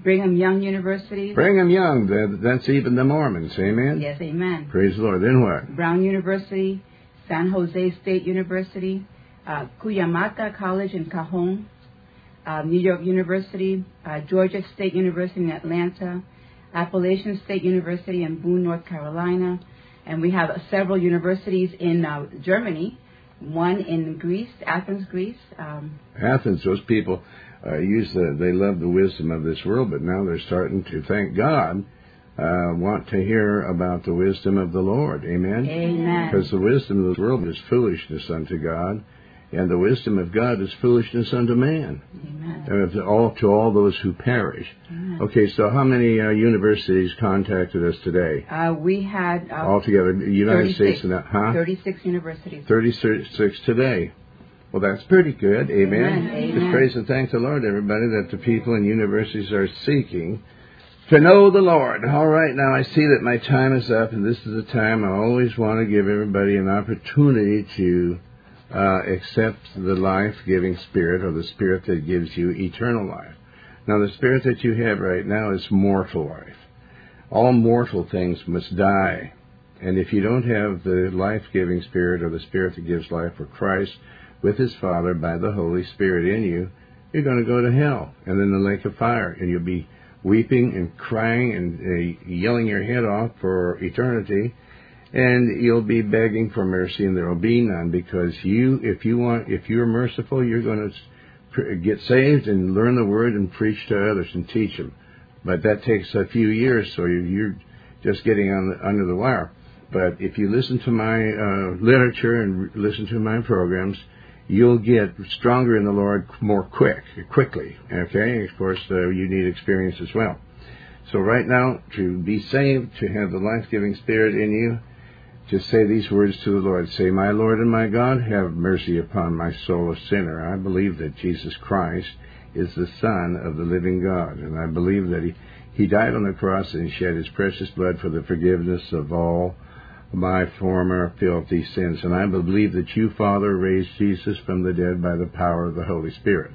Speaker 5: Brigham Young University.
Speaker 1: Brigham Young, that, that's even the Mormons, amen?
Speaker 5: Yes, amen.
Speaker 1: Praise the Lord. Then what?
Speaker 5: Brown University, San Jose State University, uh, Cuyamata College in Cajon, uh, New York University, uh, Georgia State University in Atlanta, Appalachian State University in Boone, North Carolina, and we have uh, several universities in uh, Germany, one in Greece, Athens, Greece. Um,
Speaker 1: Athens, those people uh, use the, they love the wisdom of this world, but now they're starting to, thank God, uh, want to hear about the wisdom of the Lord. Amen?
Speaker 5: Amen.
Speaker 1: Because the wisdom of this world is foolishness unto God, and the wisdom of God is foolishness unto man.
Speaker 5: Amen.
Speaker 1: And to all, to all those who perish.
Speaker 5: Amen.
Speaker 1: Okay, so how many uh, universities contacted us today?
Speaker 5: Uh, we had uh,
Speaker 1: Altogether, United
Speaker 5: thirty-six,
Speaker 1: States and that, huh?
Speaker 5: thirty-six universities.
Speaker 1: thirty-six today. Well, that's pretty good. Amen.
Speaker 5: Amen. Amen.
Speaker 1: Just praise and thank the Lord, everybody, that the people in universities are seeking to know the Lord. All right, now I see that my time is up, and this is the time I always want to give everybody an opportunity to uh, accept the life-giving Spirit, or the Spirit that gives you eternal life. Now, the Spirit that you have right now is mortal life. All mortal things must die. And if you don't have the life-giving Spirit, or the Spirit that gives life, for Christ with His Father by the Holy Spirit in you, you're going to go to hell and in the lake of fire, and you'll be weeping and crying and uh, yelling your head off for eternity, and you'll be begging for mercy, and there will be none, because you, if you want, if you're merciful, you're going to get saved and learn the Word and preach to others and teach them. But that takes a few years, so you're just getting on the, under the wire. But if you listen to my uh, literature and listen to my programs, you'll get stronger in the Lord more quick, quickly, okay? Of course, uh, you need experience as well. So right now, to be saved, to have the life-giving Spirit in you, just say these words to the Lord. Say, my Lord and my God, have mercy upon my soul, a sinner. I believe that Jesus Christ is the Son of the living God, and I believe that He, he died on the cross and shed His precious blood for the forgiveness of all my former filthy sins. And I believe that you, Father, raised Jesus from the dead by the power of the Holy Spirit.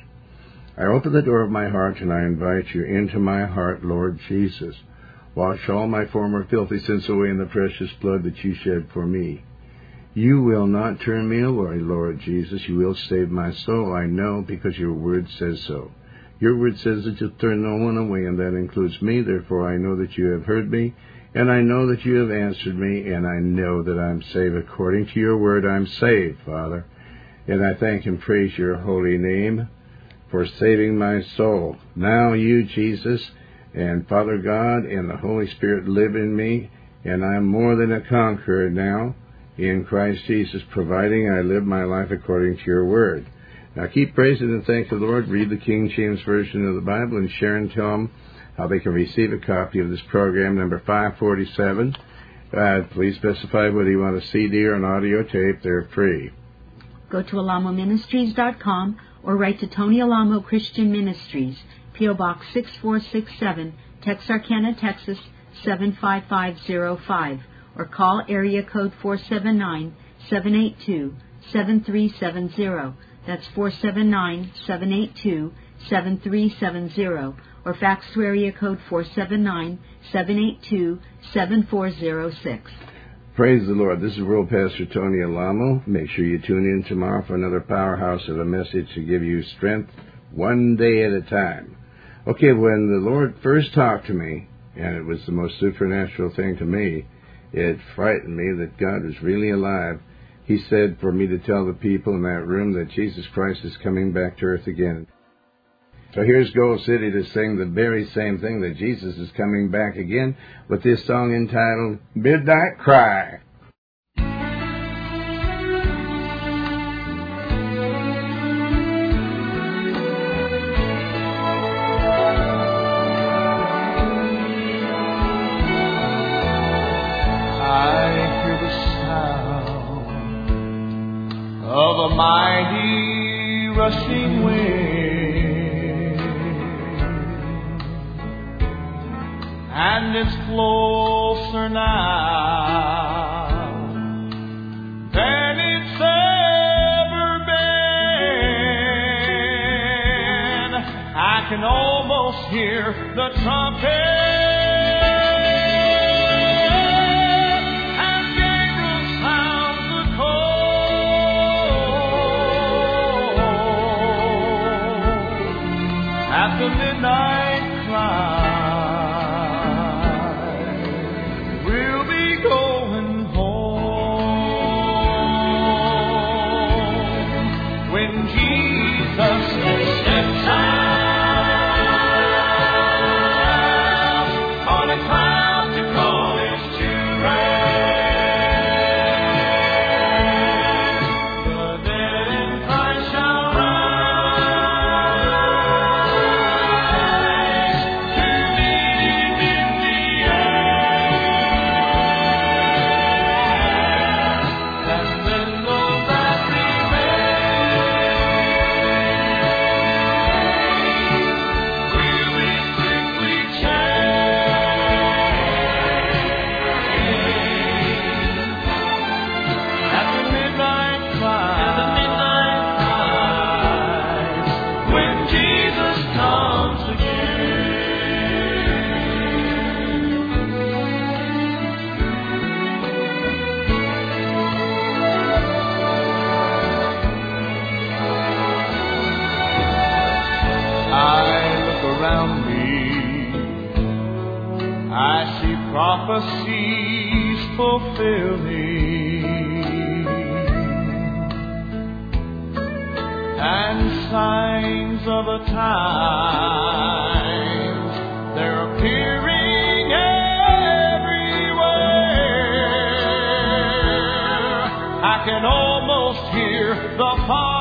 Speaker 1: I open the door of my heart and I invite you into my heart, Lord Jesus. Wash all my former filthy sins away in the precious blood that you shed for me. You will not turn me away, Lord Jesus. You will save my soul, I know, because your word says so. Your word says that you'll turn no one away, and that includes me. Therefore, I know that you have heard me, and I know that you have answered me, and I know that I'm saved. According to your word, I'm saved, Father. And I thank and praise your holy name for saving my soul. Now you, Jesus, and Father God, and the Holy Spirit live in me, and I'm more than a conqueror now in Christ Jesus, providing I live my life according to your word. Now keep praising and thanking the Lord. Read the King James Version of the Bible, and share and tell them how they can receive a copy of this program, number five forty-seven. Uh, please specify whether you want a C D or an audio tape. They're free.
Speaker 2: Go to alamo ministries dot com or write to Tony Alamo Christian Ministries, P O Box six four six seven, Texarkana, Texas seven five five zero five, or call area code four seven nine, seven eight two, seven three seven zero. That's four seven nine, seven eight two, seven three seven zero. Or fax to area code four seven nine, seven eight two, seven four zero six.
Speaker 1: Praise the Lord. This is World Pastor Tony Alamo. Make sure you tune in tomorrow for another powerhouse of a message to give you strength one day at a time. Okay, when the Lord first talked to me, and it was the most supernatural thing to me, it frightened me that God was really alive. He said for me to tell the people in that room that Jesus Christ is coming back to earth again. So here's Gold City to sing the very same thing, that Jesus is coming back again, with this song entitled Midnight Cry.
Speaker 3: I hear the sound of a mighty rushing wind, and it's closer now than it's ever been. I can can almost hear the trumpet. At the midnight cry, we'll be going home when Jesus steps out on a cloud to call His children. The dead in Christ shall prophecies fulfilling and signs of the times, they're appearing everywhere. I can almost hear the Father